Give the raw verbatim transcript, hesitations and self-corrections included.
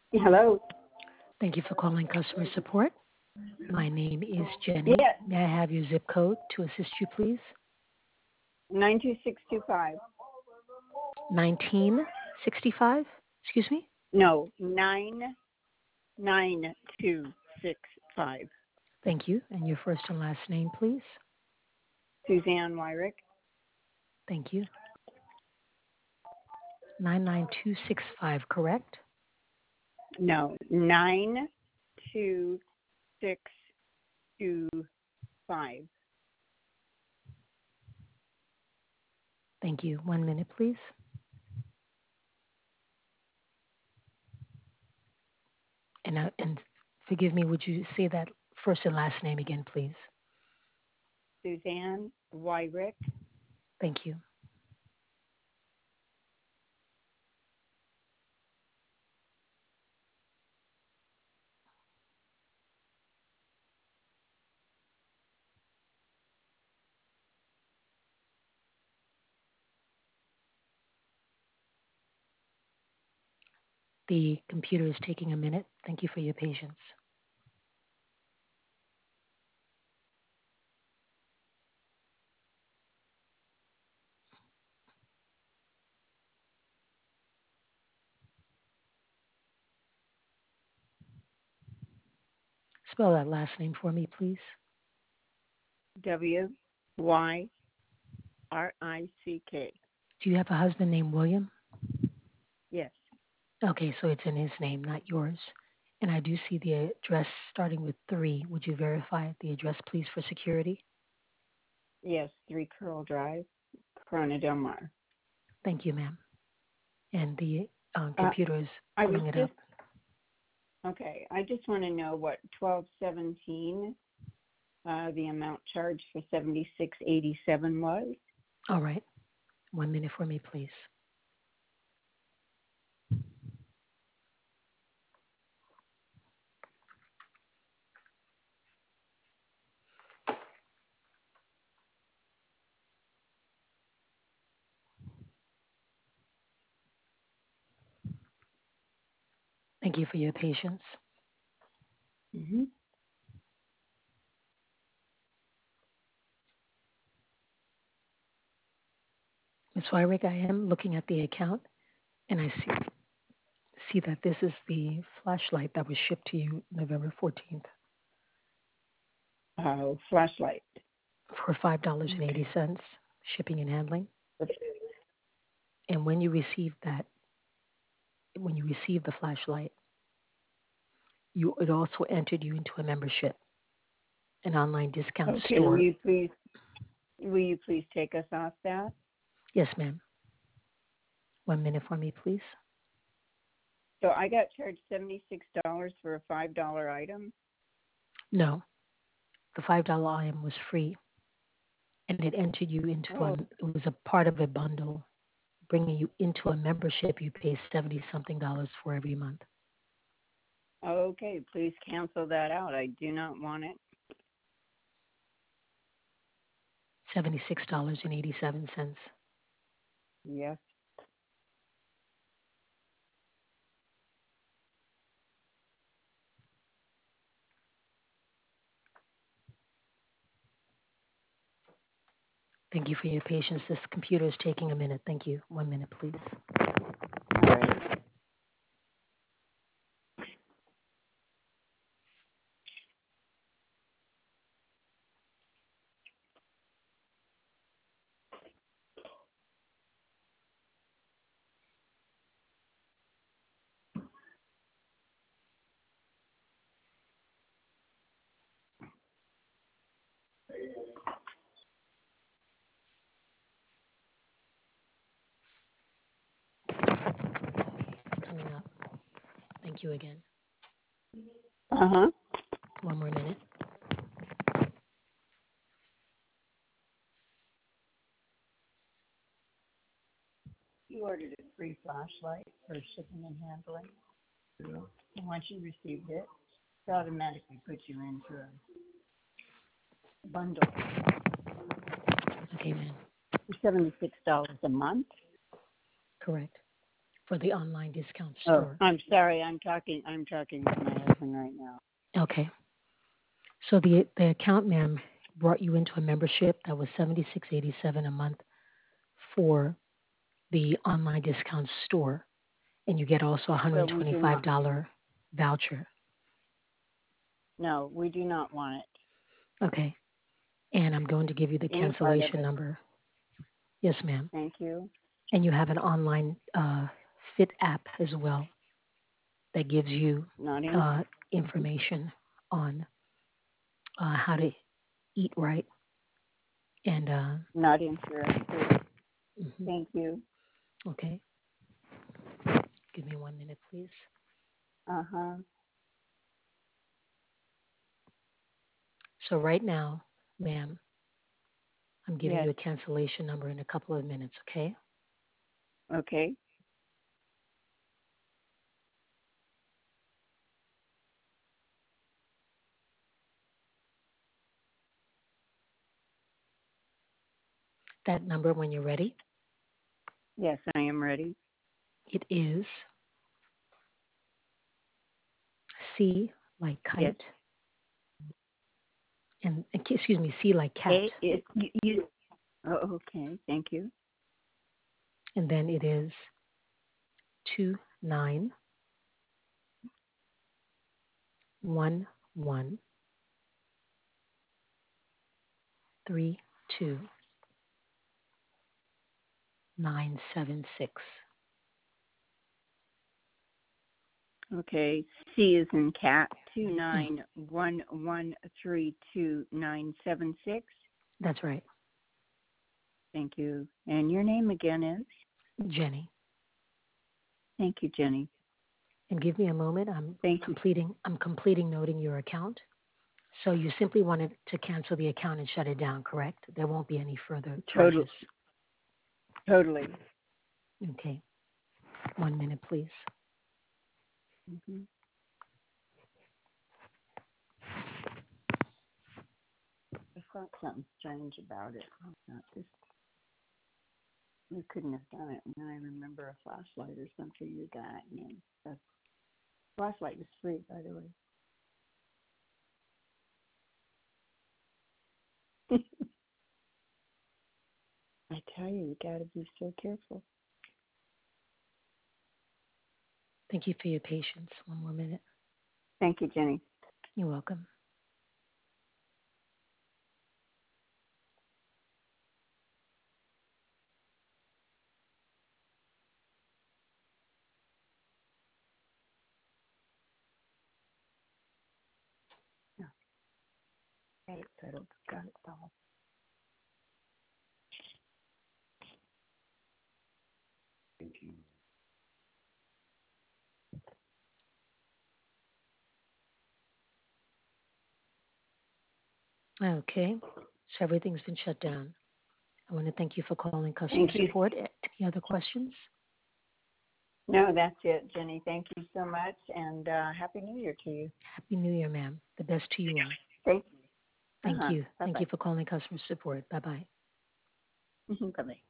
Hello. Thank you for calling customer support. My name is Jenny. Yes, May I have your zip code to assist you, please? nine two six two five. nineteen sixty-five? Excuse me? No, nine nine two six five. Thank you. And your first and last name, please? Suzanne Wyrick. Thank you. nine nine two six five, correct? No, nine two six two five. Thank you. One minute, please. And, uh, and forgive me, would you say that first and last name again, please? Suzanne Wyrick. Thank you. The computer is taking a minute. Thank you for your patience. Spell that last name for me, please. W Y R I C K. Do you have a husband named William? Yes. Okay, so it's in his name, not yours. And I do see the address starting with three. Would you verify the address, please, for security? Yes, three Curl Drive, Corona Del Mar. Thank you, ma'am. And the um, Uh, computer is I was pulling it up. just okay. I just want to know what twelve seventeen, uh, the amount charged for seventy six eighty seven was. All right. One minute for me, please. Thank you for your patience. Mm-hmm. Miz Wyrick, I am looking at the account, and I see see that this is the flashlight that was shipped to you November fourteenth Uh, flashlight. for five dollars and eighty Okay. cents shipping and handling. And when you received that, when you received the flashlight, you it also entered you into a membership, an online discount Okay. Will store. you please will you please take us off that? Yes, ma'am. One minute for me, please. So I got charged seventy six dollars for a five dollar item. No, the five dollar item was free, and it entered you into a. Oh, It was a part of a bundle, bringing you into a membership. You pay seventy something dollars for every month. okay. Please cancel that out. I do not want it. Seventy six dollars and eighty seven cents. Yes. Thank you for your patience. This computer is taking a minute. Thank you. One minute, please. All right. Coming up. Thank you again. Uh huh. One more minute. You ordered a free flashlight for shipping and handling. Yeah. And once you received it, it automatically puts you into a bundle Okay, ma'am. for seventy six dollars a month. Correct. for the online discount Oh, store. I'm sorry. I'm talking. I'm talking with my husband right now. Okay. So the the account, ma'am, brought you into a membership that was seventy-six eighty-seven a month for the online discount store, and you get also a So we do not. one hundred twenty-five dollars voucher. No, we do not want it. Okay. And I'm going to give you the Any part of cancellation it. number. Yes, ma'am. Thank you. And you have an online uh, Fit app as well that gives you Not in. uh, information on uh, how to eat right. And uh, Not interested. mhm. Thank you. Okay, give me one minute, please. Uh huh. So right now, ma'am, I'm giving Yes. you a cancellation number in a couple of minutes. Okay. Okay. That number, when you're ready, Yes, I am ready. it is C like Yes. kite, and excuse me, C like cat, A. It. You. you oh, okay. Thank you. and then it is two nine one one three two nine seven six. Okay. C is in cat. Two nine one one three two nine seven six. That's right, Thank you. And your name again is? Jenny. Thank you, Jenny. And give me a moment. I'm Thank you. completing. I'm completing noting your account. So you simply wanted to cancel the account and shut it down, correct? There won't be any further Total, charges. totally. Okay. One minute, please. Mm-hmm. I thought something strange about it. Not just, you couldn't have done it. And then I remember a flashlight or something you got. And the flashlight was free, by the way. I tell you, you got to be so careful. Thank you for your patience. One more minute. Thank you, Jenny. You're welcome. No, got it settled. Got it solved. Thank you. Okay. So everything's been shut down. I want to thank you for calling customer Thank you. support. Any other questions? No, that's it, Jenny. Thank you so much, and uh, Happy New Year to you. Happy New Year, ma'am. The best to you all. Thank you. Thank Uh-huh. you. Thank Bye-bye. you for calling customer support. Bye-bye. Bye-bye.